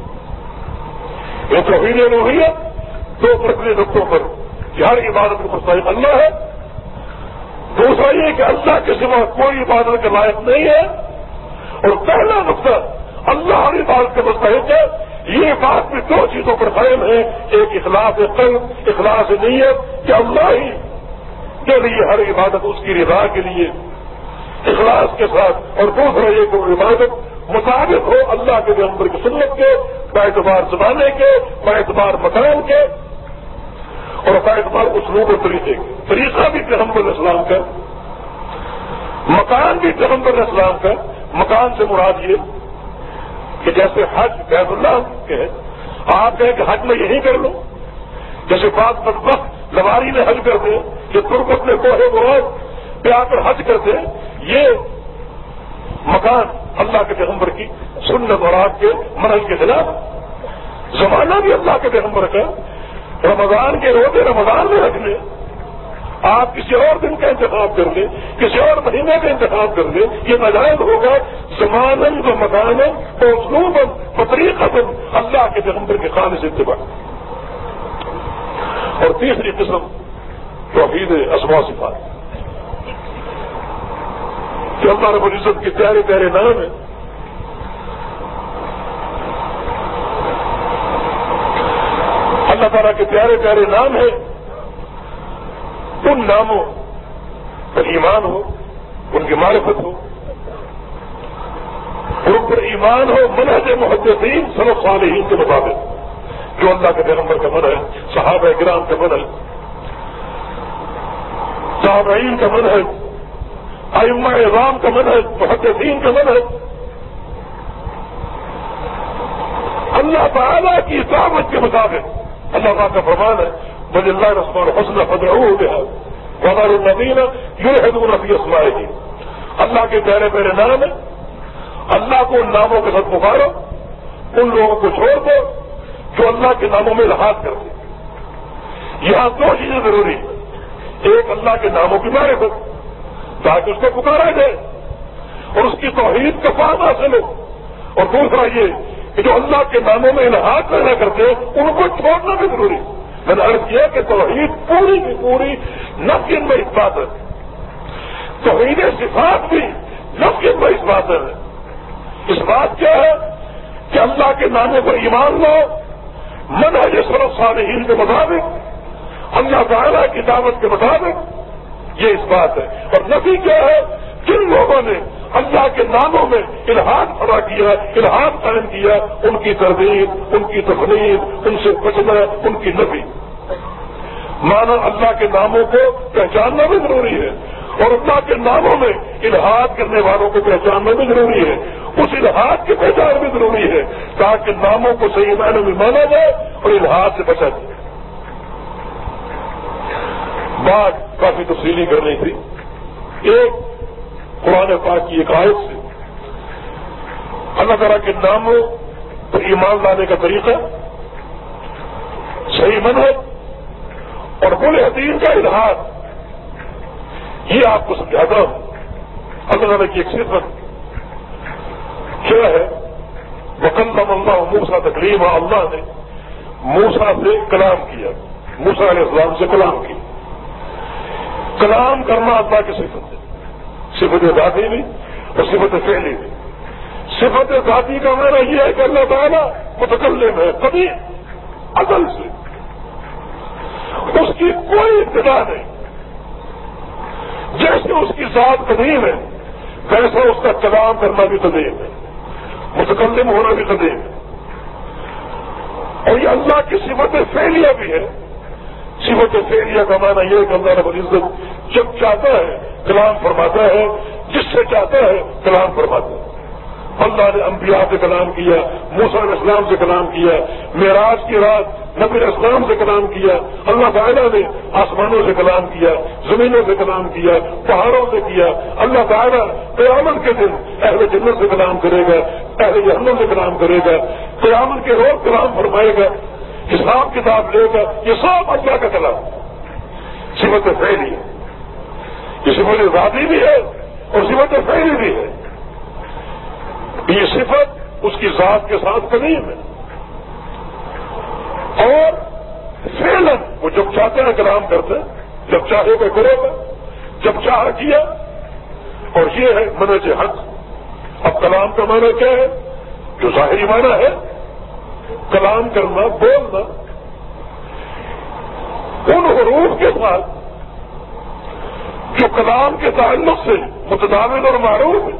Speaker 1: یہ توحید الوہیت دو مرکزی نقطوں پر کہ ہر عبادت کا مستحق اللہ ہے، دوسرا یہ کہ اللہ کے سوا کوئی عبادت کے لائق نہیں ہے، اور پہلا نقطہ اللہ ہر عبادت کے مستحق ہے۔ یہ بات بھی دو چیزوں پر قائم ہے، ایک اخلاص قلب، اخلاص نیت کہ اللہ ہی کے لیے ہر عبادت اس کی رضا کے لیے اخلاص کے ساتھ، اور دوسرا یہ کہ عبادت مطابق ہو اللہ کے پیغمبر کی سنت کے، باعتبار زمانے کے، باعتبار مکان کے، اور باعتبار اسلوب و طریقے کے۔ طریقہ بھی پیغمبر علیہ السلام کا، مکان بھی پیغمبر علیہ السلام کا۔ مکان سے مراد یہ کہ جیسے حج بیت اللہ کے ہے، آپ کہیں کہ حج میں یہی کر لو، جیسے بعض بدبخت لواری میں حج کرتے ہیں، کہ تربت میں کوہ مراد پہ آ کر حج کرتے ہیں، یہ مکان اللہ کے پیغمبر کی سنت اور آپ کے منہج کے خلاف۔ زمانہ بھی اللہ کے پیغمبر کا، رمضان کے روزے رمضان میں رکھ لیں، آپ کسی اور دن کا انتخاب کر لیں، کسی اور مہینے کا انتخاب کر لیں، یہ ناجائز ہوگا۔ زماناً و مکاناً و اسلوباً و طریقتاً اللہ کے پیغمبر کے خالص اتباع۔ اور تیسری قسم توحید اسماء و صفات کہ اللہ رب العزت کے پیارے پیارے نام ہیں، اللہ تعالیٰ کے پیارے پیارے نام ہیں، ان ناموں پر ایمان ہو، ان کی معرفت ہو، ان پر ایمان ہو منہج محدثین سلف صالحین کے مطابق، جو اللہ کے پیغمبر کا منہج، صحابہ کرام کا منہج، تابعین کا منہج، ائمہ اعظام کا منہج، محدثین کا منہج، اللہ تعالیٰ کی دعوت کے مطابق۔ اللہ تعالیٰ کا فرمان ہے بل اللہ الاسماء الحسنى فادعوه بها وَذَرُ الَّذِينَ يُلْحِدُونَ فِي أَسْمَائِهِ، اللہ کے پیارے پیارے نام ہیں، اللہ کو ان ناموں کے ساتھ پکارو، ان لوگوں کو چھوڑ دو جو اللہ کے ناموں میں الحاق کرتے ہیں۔ یہاں دو چیزیں ضروری ہیں، ایک اللہ کے ناموں کی معرفت تاکہ اس کو پکارا جائے اور اس کی توحید کا فہم حاصل ہو، اور دوسرا یہ کہ جو اللہ کے ناموں میں الحاق پیدا کرتے ہیں ان کو چھوڑنا بھی ضروری ہے۔ میں نے عرض کیا کہ توحید پوری کی پوری نفی میں اس بات ہے، توحید صفات بھی نفی میں اس بات ہے۔ اس بات کیا ہے کہ اللہ کے ناموں پر ایمان لو منہج سلف صالحین کے مطابق، اللہ تعالیٰ کی دعوت کے مطابق، یہ اس بات ہے۔ اور نفی کیا ہے؟ جن لوگوں نے اللہ کے ناموں میں الحاق کھڑا کیا، الحاق قائم کیا، ان کی تردید، ان کی تفریح، ان سے بچنا، ان کی نفی۔ مانا اللہ کے ناموں کو پہچاننا بھی ضروری ہے اور اللہ کے ناموں میں الحاق کرنے والوں کو پہچاننا بھی ضروری ہے، اس الحاق کی پہچان بھی ضروری ہے تاکہ ناموں کو صحیح معنی میں مانا جائے اور الحاق سے بچا جائے۔ بات کافی تفصیلی کرنی تھی۔ ایک قرآن پاک کی ایک آیت سے اللہ تعالیٰ کے ناموں پر ایمان لانے کا طریقہ، صحیح منہج اور ملحدین کا الحاق، یہ آپ کو سمجھاتا ہوں۔ اللہ تعالیٰ کی ایک صفت کیا ہے؟ وَكَلَّمَ اللَّهُ مُوسَىٰ تَكْلِيمًا، اللہ نے موسیٰ سے کلام کیا، موسیٰ علیہ السلام سے کلام کیا۔ کلام کرنا اللہ کی صفت ہے، صفت ذاتی بھی اور صفت فعلی بھی۔ صفت ذاتی کا معنی یہ ہے کہ اللہ تعالیٰ متکلم ہے، کبھی ازل سے اس کی کوئی ابتدا نہیں، جیسے اس کی ذات قدیم ہے ویسے اس کا کلام کرنا بھی قدیم ہے، متکلم ہونا بھی قدیم ہے۔ اور یہ اللہ کی صفت فعلیہ بھی ہے۔ صفت فعلیہ کا معنی یہ ہے کہ اللہ رب العزت جب چاہتا ہے کلام فرماتا ہے، جس سے چاہتا ہے کلام فرماتا ہے۔ اللہ نے انبیاء سے کلام کیا، موسیٰ علیہ السلام سے کلام کیا، معراج کی رات نبی علیہ السلام سے کلام کیا، اللہ تعالیٰ نے آسمانوں سے کلام کیا، زمینوں سے کلام کیا، پہاڑوں سے کیا۔ اللہ تعالیٰ قیامت کے دن اہل جنت سے کلام کرے گا، اہل جہنم سے کلام کرے گا، قیامت کے روز کلام فرمائے گا، حساب کتاب لے گا۔ یہ سب اللہ کا کلام، صفت فعلی ہے۔ یہ صفت ذاتی بھی ہے اور صفت فعلی بھی ہے۔ یہ صفت اس کی ذات کے ساتھ قدیم ہے اور فعلاً وہ جب چاہتے ہیں کلام کرتے ہیں، جب چاہے گا کرے گا، جب چاہ کیا۔ اور یہ ہے منہج حق۔ اب کلام کا معنی کیا ہے؟ جو ظاہری معنی ہے کلام کرنا، بولنا، ان حروف کے ساتھ جو کلام کے تعلق سے متداول اور معروف ہے،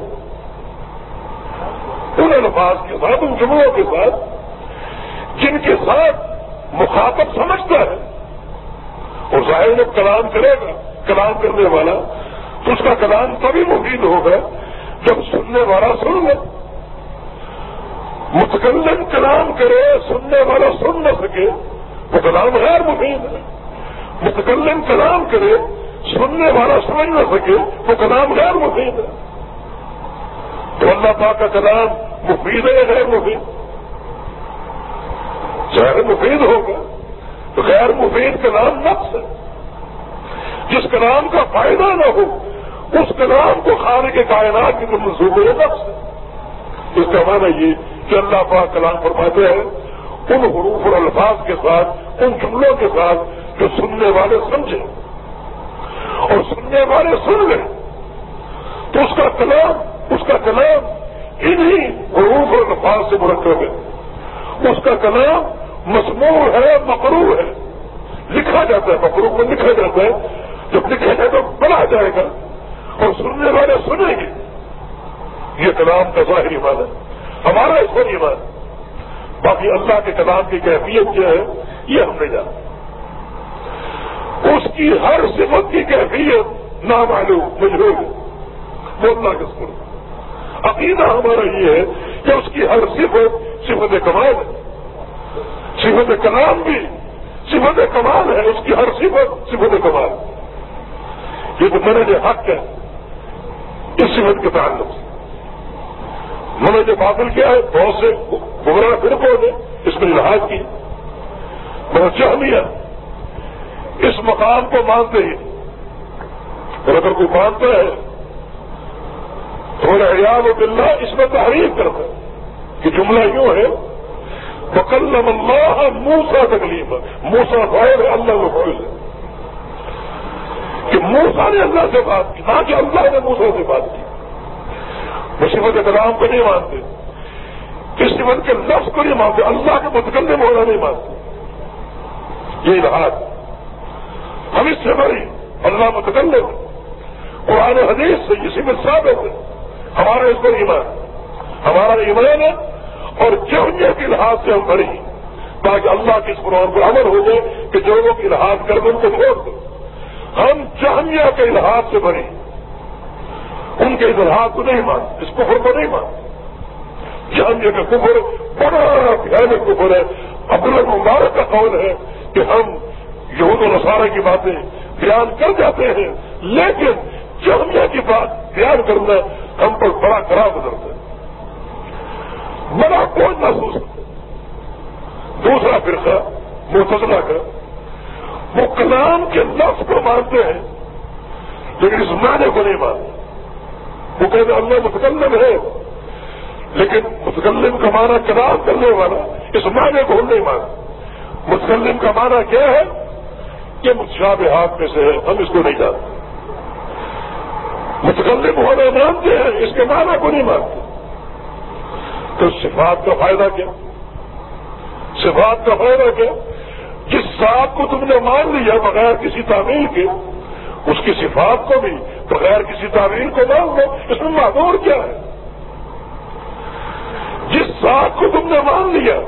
Speaker 1: ان الفاظ کے ساتھ، ان جملوں کے ساتھ جن کے ساتھ مخاطب سمجھتا ہے اور ظاہر جب کلام کرے گا کلام کرنے والا تو اس کا کلام تبھی مفید ہوگا جب سننے والا سن لے۔ متکلم کلام کرے، سننے والا سن نہ سکے، وہ کلام غیر مفید ہے۔ متکلم کلام کرے، سننے والا سمجھ نہ سکے، وہ کلام غیر مفید ہے۔ تو اللہ پاک کا کلام مفید ہے یا غیر مفید؟ غیر مفید ہوگا تو غیر مفید کلام نفس ہے۔ جس کلام کا فائدہ نہ ہو اس کلام کو خالق کے کائنات کی جو منصوبے نفس ہے۔ اس کا معنی یہ کہ اللہ پاک کلام فرماتے ہیں ان حروف اور الفاظ کے ساتھ، ان جملوں کے ساتھ جو سننے والے سمجھیں اور سننے والے سن لیں، تو اس کا کلام اس کا کلام انہی حروف اور الفاظ سے مرکب ہے۔ اس کا کلام مسموع ہے، مقروء ہے، لکھا جاتا ہے، مقروء میں لکھا جاتا ہے، جب لکھا جائے تو پڑھا جائے گا اور سننے والے سنیں گے۔ یہ کلام کا ظاہری معنی ہے، ہمارا اس پر ایمان۔ باقی اللہ کے کلام کی کیفیت کیا ہے یہ ہم نے جانا، اس کی ہر صفت کی کیفیت نامعلوم، مجہول ہے، وہ اللہ کے سپرد۔ عقیدہ ہمارا یہ ہے کہ اس کی ہر صفت صفت کمال ہے، صفت کلام بھی صفت کمال ہے، اس کی ہر صفت صفت کمال ہے۔ یہ تو منہج حق ہے اس صفت کے تعلق سے. منہج باطل کیا ہے؟ بہت سے گمراہ فرقوں نے اس میں الحاد کی. بہت جہمیہ اس مقام کو مانتے ہی اور اگر کوئی مانتا ہے تو عیاذ باللہ اس میں تحریف کرتا ہے کہ جملہ یوں ہے وَكَلَّمَ اللَّهَ مُوسَىٰ تَكْلِيمًا. موسیٰ فاعل ہے، اللہ مفعول ہے. کہ موسیٰ نے اللہ سے بات کی، نہ کہ اللہ نے موسیٰ سے بات کی. وہ صفت کلام کو نہیں مانتے، اس صفت کے لفظ کو نہیں مانتے، اللہ کے متکلم ہونا نہیں مانتے. یہ الحاد. ہم اس سے بڑی اللہ متکلم قرآن و حدیث سے یہ صفت ثابت ہے. ہمارا اس پر ایمان ہمارا ایمان ہے اور جہمیہ کے الحاد سے ہم بڑی تاکہ اللہ کے اس قرآن پر عمل ہو جائے کہ جو لوگ الحاد کر دیں ان کو چھوڑ دیں. ہم جہمیہ کے الحاد سے بڑی ان کے اس الحاد کو نہیں مانتے، اس کفر کو نہیں مانتے. جہمیہ کا کفر بڑا بھیانک کفر ہے. عبداللہ مبارک کا قول ہے کہ ہم یہود و نصارہ کی باتیں بیان کر جاتے ہیں لیکن جہمیہ کی بات بیان کرنا ہم پر بڑا خراب گزرتا ہے، بڑا بوجھ محسوس ہوتا ہے. دوسرا فرقہ معتزلہ کا وہ کلام کے لفظ کو مانتے ہیں لیکن اس معنی کو نہیں مانتے. وہ کہتے ہیں اللہ متکلم ہے لیکن متکلم کا معنی کلام کرنے والا اس معنی کو ہم نہیں مانتے. متکلم کا معنی کیا ہے؟ یہ متشابہات میں سے ہے، ہم اس کو نہیں جانتے. متکلم ہونا مانتے ہیں، اس کے معنی کو نہیں مانتے. تو صفات کا فائدہ کیا؟ صفات کا فائدہ کیا؟ جس ذات کو تم نے مان لیا بغیر کسی تعمیل کے اس کی صفات کو بھی بغیر کسی تعمیل کو مان لو، اس میں معذور کیا ہے؟ جس ذات کو تم نے مان لیا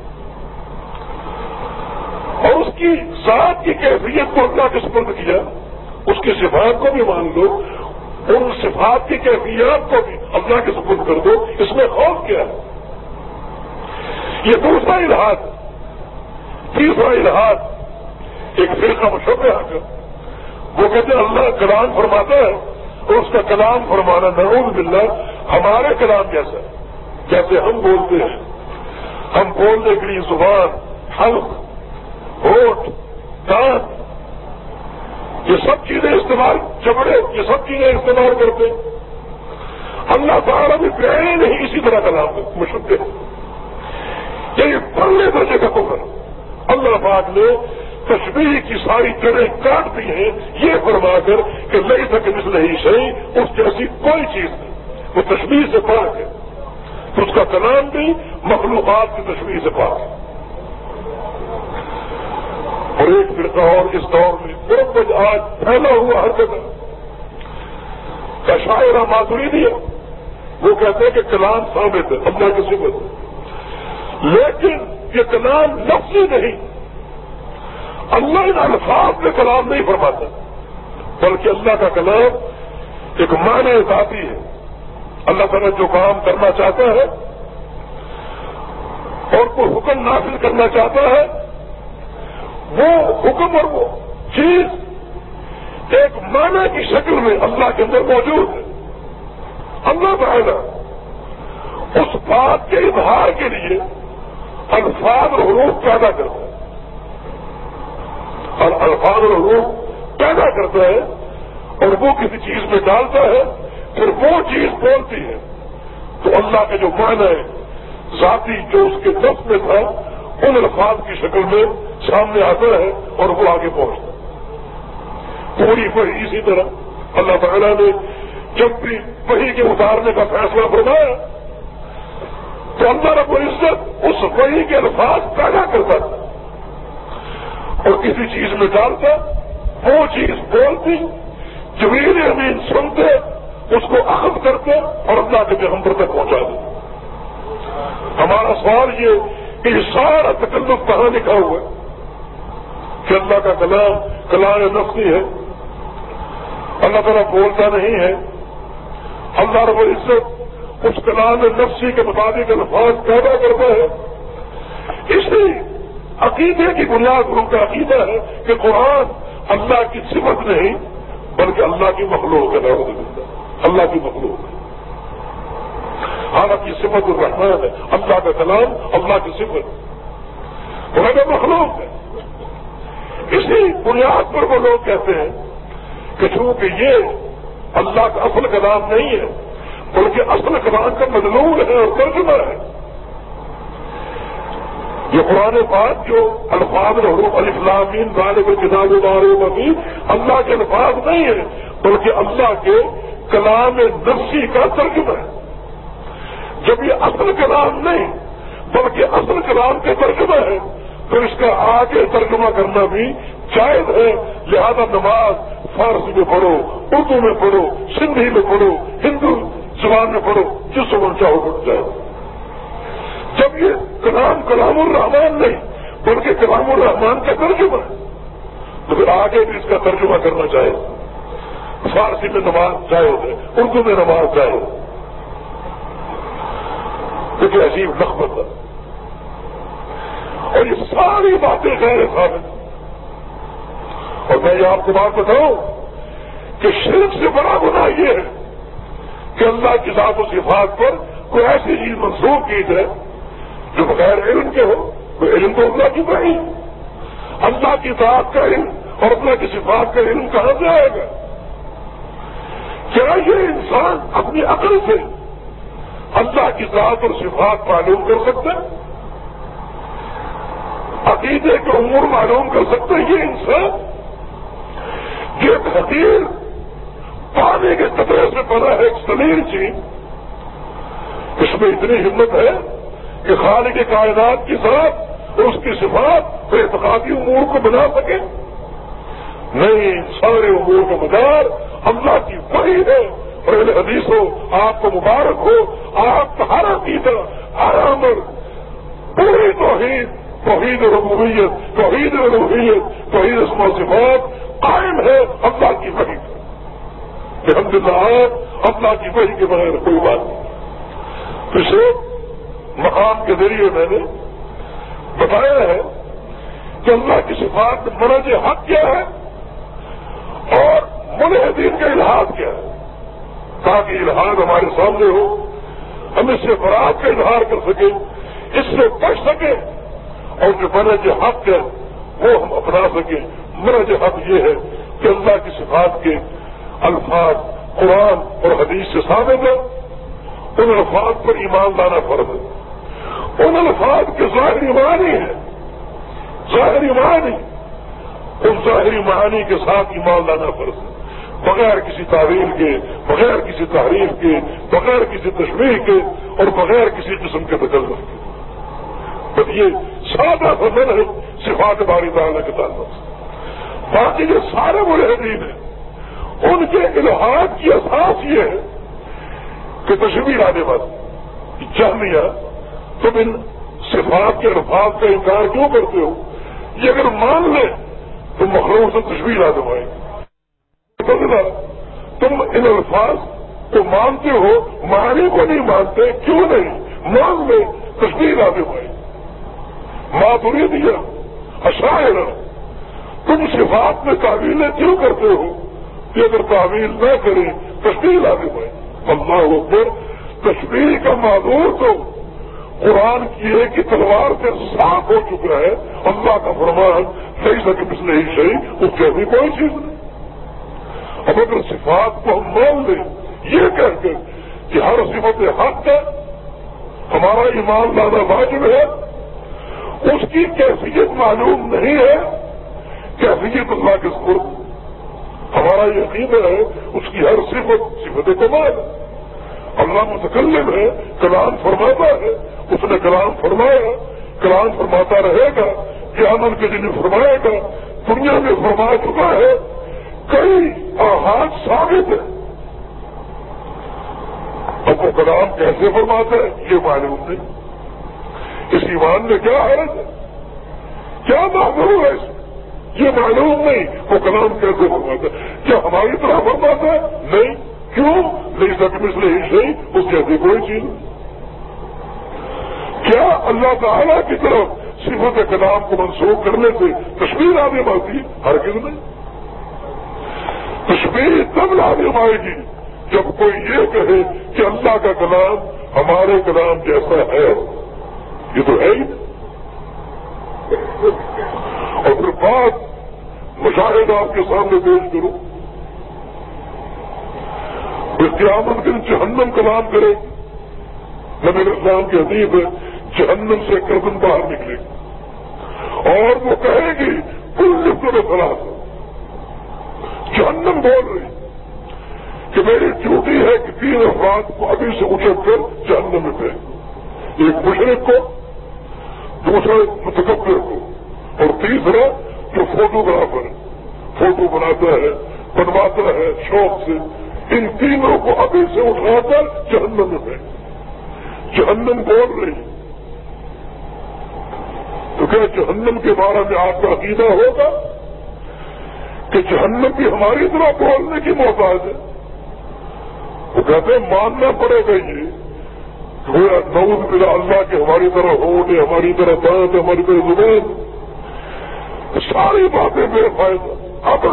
Speaker 1: اور اس کی ذات کی کیفیت کو اللہ کے سپرد کیا، اس کی صفات کو بھی مان لو، ان صفات کی کیفیات کو بھی اللہ کے سپرد کر دو، اس میں خوف کیا ہے؟ یہ دوسرا الحاد. تیسرا الحاد ایک فرقہ مشبہہ کا، وہ کہتے ہیں اللہ کلام فرماتا ہے اور اس کا کلام فرمانا نعوذ باللہ ہمارے کلام جیسا ہے. جیسے ہم بولتے ہیں، ہم بولنے کے لیے زبان، حلق، ہوٹ، دانت، یہ سب چیزیں استعمال، چمڑے، یہ سب چیزیں استعمال کرتے ہیں. اللہ تعالیٰ بھی پہلے نہیں اسی طرح کلام مشبہ. یہ پڑھنے درجے کا کفر. اللہ پاک نے تشبیہ کی ساری جڑیں کاٹ دی ہیں یہ فرما کر کہ نہیں تک مثل ہی صحیح اس جیسی کوئی چیز نہیں. وہ تشبیہ سے پاک ہے، اس کا کلام بھی مخلوقات کی تشبیہ سے پاک ہے. اور ایک فرقہ اور اس دور میں بہت آج پھیلا ہوا ہر جگہ کا شاعرہ ماتریدی ہے. وہ کہتے ہیں کہ کلام ثابت ہے، اللہ کی صفت ہے، لیکن یہ کلام لفظی نہیں. اللہ ان الفاظ میں کلام نہیں فرماتا بلکہ اللہ کا کلام ایک معنی ذاتی ہے. اللہ تعالیٰ جو کام کرنا چاہتا ہے اور کوئی حکم نافذ کرنا چاہتا ہے وہ حکم اور وہ چیز ایک معنی کی شکل میں اللہ کے اندر موجود ہے. اللہ تعالیٰ اس بات کے اظہار کے لیے الفاظ اور حروف پیدا کرتا ہے اور الفاظ اور حروف پیدا کرتا ہے اور وہ کسی چیز میں ڈالتا ہے پھر وہ چیز بولتی ہے تو اللہ کا جو معنی ہے ذاتی جو اس کے نفس میں تھا ان الفاظ کی شکل میں سامنے آتا ہے اور وہ آگے پہنچتا ہے. پوری وحی اسی طرح اللہ تعالیٰ نے جب بھی وحی کے اتارنے کا فیصلہ فرمایا تو اللہ رب العزت اس وحی کے الفاظ پیدا کرتا تھا اور کسی چیز میں ڈالتا وہ چیز بولتی، جبریل امین سنتے، اس کو اخذ کرتے اور اللہ کے پیغمبر تک پہنچا دیتے. ہمارا سوال یہ کہ یہ سارا تکلف کہاں لکھا ہوا ہے کہ اللہ کا کلام کلام نفسی ہے، اللہ تعالیٰ بولتا نہیں ہے. اللہ رب العزت اس کلام نفسی کے مطابق الفاظ پیدا کرتا ہے. اسی عقیدے کی بنیاد ان کا عقیدہ ہے کہ قرآن اللہ کی صفت نہیں بلکہ اللہ کی مخلوق ہے، نعوذ باللہ، اللہ کی مخلوق ہے۔ حالانکہ صفت الرحمن ہے، اللہ کا کلام اللہ کی صفت وہ مخلوق ہے۔ اسی بنیاد پر وہ لوگ کہتے ہیں کہ چونکہ یہ اللہ کا اصل کلام نہیں ہے بلکہ اصل کلام کا مدلول ہے اور ترجمہ ہے۔ یہ قرآن پاک جو الفاظ حروف الف لام میم ذالک الکتاب لا ریب فیہ اللہ کے الفاظ نہیں ہے بلکہ اللہ کے کلام نفسی کا ترجمہ ہے۔ جب یہ اصل کلام نہیں بلکہ اصل کلام کا ترجمہ ہے تو اس کا آگے ترجمہ کرنا بھی جائز ہے۔ لہذا نماز فارسی میں پڑھو، اردو میں پڑھو، سندھی میں پڑھو، ہندو زبان میں پڑھو، جس زبان چاہو پڑھ جائے۔ جب یہ کلام کلام الرحمان نہیں بلکہ کلام الرحمان کا ترجمہ ہے تو پھر آگے بھی اس کا ترجمہ کرنا چاہیے۔ فارسی میں نماز جائز ہے، اردو میں نماز جائز ہے، لیکن عجیب نخبت ہے۔ اور یہ ساری باتیں غیر ثابت۔ اور میں یہ آپ کو بات بتاؤں کہ شرک سے بڑا گناہ یہ ہے کہ اللہ کی ذات و صفات پر کوئی ایسی چیز منسوخ کی جائے جو بغیر علم کے ہو۔ کوئی علم تو اللہ کی نہیں، اللہ کی ذات کا علم اور اللہ کی صفات کا علم کہاں سے آئے گا؟ کیا یہ انسان اپنی عقل سے اللہ کی ذات اور صفات معلوم کر سکتا ہے؟ عقیدے کے امور معلوم کر سکتا ہے یہ انسان؟ یہ ایک حقیر پانی کے قطرے سے بنا ہے ایک سلیل چیز، اس میں اتنی ہمت ہے کہ خالق کائنات کی ذات اور اس کی صفات اور اعتقادی امور کو بنا سکے؟ نہیں، سارے امور کا مدار اللہ کی وحی ہے۔ اور اہل حدیث ہو، آپ کو مبارک ہو، آپ کا ہر عقیدہ ہر عمل پوری توحید توحید ربوبیت، توحید الوہیت، توحید اسماء و صفات قائم ہے اللہ کی وحی پر۔ الحمدللہ اللہ کی وحی کے بغیر کوئی بات نہیں۔ پچھلے مقام کے ذریعے میں نے بتایا ہے کہ اللہ کی صفات میں مرج حق کیا ہے اور ملحدین کا الحاد کیا ہے، تاکہ الحاد ہمارے سامنے ہو، ہم اس سے برات کا اظہار کر سکیں، اس سے بچ سکیں، اور جو مرج حق ہے وہ ہم اپنا سکیں۔ مرج حق یہ ہے کہ اللہ کی صفات کے الفاظ قرآن اور حدیث سے ثابت ہے، ان الفاظ پر ایمان لانا فرض ہے۔ ان الفاظ کے ظاہری معنی ہے، ظاہری معنی، ان ظاہری معنی کے ساتھ ایمان لانا فرض ہے، بغیر کسی تعویل کے، بغیر کسی تحریف کے، بغیر کسی تشبیہ کے اور بغیر کسی قسم کے تکلف کے۔ بس یہ سادہ سمن ہے صفات باری تعالیٰ کے تعلق سے۔ باقی جو سارے ملحدین ہیں ان کے الحاد کی اساس یہ ہے کہ تشبیہ لانے والے جہمیہ تم ان صفات کے الفاظ کا انکار کیوں کرتے ہو؟ یہ اگر مان لیں تو مخلوق سے تشبیہ لا دمائیں گے۔ تم ان الفاظ کو مانتے ہو، معنی کو نہیں مانتے، کیوں نہیں؟ مان لیں تشبیہ لا دمائیں گے۔ ماتریدیہ اشاعرہ تم صفات میں تعویلیں کیوں کرتے ہو کہ اگر تعویل نہ کریں تشبیہ لا دمائیں گے۔ اللہ اکبر، تشبیہ کا معذور تو قرآن کی ایک ہی تلوار سے صاف ہو چکا ہے۔ اللہ کا فرمان صحیح سکے مثل ہی صحیح، اس جیسی کوئی چیز نہیں۔ اب اگر صفات کو ہم مان لیں یہ کہہ کر کہ ہر صفت حق ہے، ہمارا ایمان لانا واجب ہے، اس کی کیفیت معلوم نہیں ہے، کیفیت اللہ کے سپرد، ہمارا یقین ہے اس کی ہر صفت صفت کمال ہے۔ اللہ متکلم ہے، کلام فرماتا ہے، اس نے کلام فرمایا، کلام فرماتا رہے گا، قیامت کے دن فرمائے گا، دنیا میں فرما چکا ہے، کئی آحاد ثابت ہے۔ اب وہ کلام کیسے فرماتا ہے یہ معلوم نہیں۔ اس ایمان میں کیا حرج ہے، کیا معلوم ہے اس میں یہ معلوم نہیں، وہ کلام کیسے فرماتا ہے؟ کیا ہماری طرح فرماتا ہے؟ نہیں، کیوں؟ نہیں سک مثل ہی صحیح، اس جیسی کوئی چیز نہیں۔ کیا اللہ تعالیٰ کی طرف صفت کلام کو منسوخ کرنے سے تشبیہ لازم آتی ہے؟ ہرگز نہیں۔ تشبیہ تب لازم آئے گی جب کوئی یہ کہے کہ اللہ کا کلام ہمارے کلام جیسا ہے، یہ تو ہے ہی۔ اور پھر بات مشاہد آپ کے سامنے پیش کروں، قیامت کے جہنم کلام کرے گی، نبی اسلام کی حدیث ہے جہنم سے گردن باہر نکلے گی اور وہ کہے گی کل طرح خلاص، جہنم بول رہی کہ میری ڈیوٹی ہے کہ تین افراد کو ابھی سے اچھل کر جہنم میں پھینک، ایک مشرک کو، دوسرا متکبر کو، اور تیسرا جو فوٹوگرافر فوٹو بناتا ہے بنواتا ہے شوق سے، ان تینوں کو ابھی سے اٹھا کر جہنم میں پھینک۔ جہنم بول رہی تو کیا جہنم کے بارے میں آپ کا عقیدہ ہوگا کہ جہنم بھی ہماری طرح بولنے کی محتاج ہے؟ وہ کہتے ہیں ماننا پڑے گا یہ کہ نعوذ باللہ اللہ کے ہماری طرح ہونٹ ہے، ہماری طرح دانت ہے، ہماری طرح زبان، ساری باتیں بے فائدہ۔ اب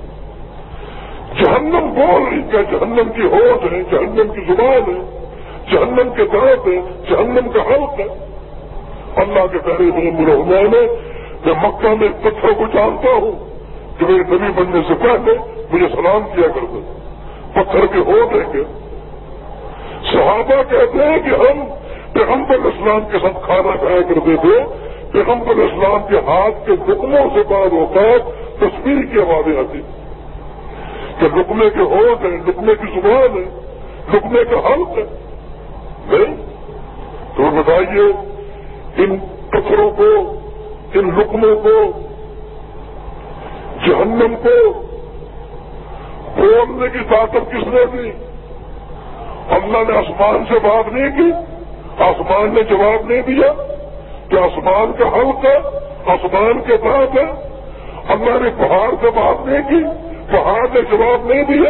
Speaker 1: جہنم بول رہی کیا جہنم کی ہونٹ ہے، جہنم کی زبان ہے، جہنم کے دانت ہے، جہنم کا حلق ہے۔ اللہ کے پیارے محمد الرحمن ہے، میں مکہ میں پتھر کو جانتا ہوں کہ میرے نبی بننے سے پہلے مجھے سلام کیا کرتے، پتھر کے ہونٹ ہیں کہ صحابہ کہتے ہیں کہ ہم پیغمبر اسلام کے ساتھ کھانا کھایا کرتے تھے، پیغمبر اسلام کے ہاتھ کے لقموں سے بعد اوقات تصویر کی آوازیں آتی کہ لقمے کے ہونٹ ہیں، لقمے کی زبان ہے، لقمے کا حلق ہے۔ نہیں تو بتائیے ان پتھروں کو، ان لقموں کو، جہنم کو بولنے کی طاقت کس نے دی؟ اللہ نے آسمان سے بات نہیں کی، آسمان نے جواب نہیں دیا کہ آسمان کا حلق ہے، آسمان کے دانت ہے۔ اللہ نے پہاڑ سے بات نہیں کی، پہاڑ نے جواب نہیں دیا۔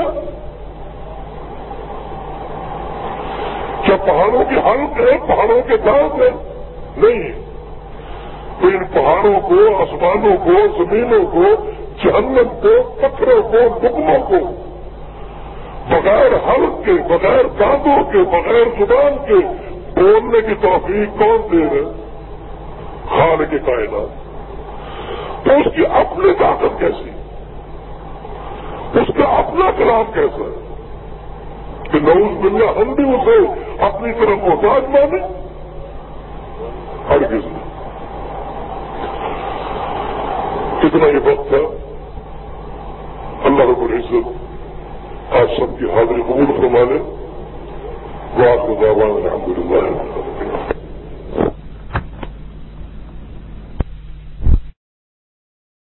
Speaker 1: کیا پہاڑوں کی حلق ہے، پہاڑوں کے دانت ہے؟ نہیں۔ تو ان پہاڑوں کو، آسمانوں کو، زمینوں کو، جہنم کو، پتھروں کو، لقموں کو بغیر حلق کے، بغیر دانتوں کے، بغیر زبان کے بولنے کی توفیق کون دے رہے؟ خالق کائنات۔ تو اس کی اپنی طاقت کیسی، اس کا اپنا کلام کیسا ہے کہ نعوذ باللہ ہم بھی اسے اپنی طرف محتاج مانیں؟ ہر کسی کتنا ہی وقت تھا، اللہ رب العزت آپ سب کی حاضری قبول فرما لے۔ وآخر دعوانا الحمدللہ۔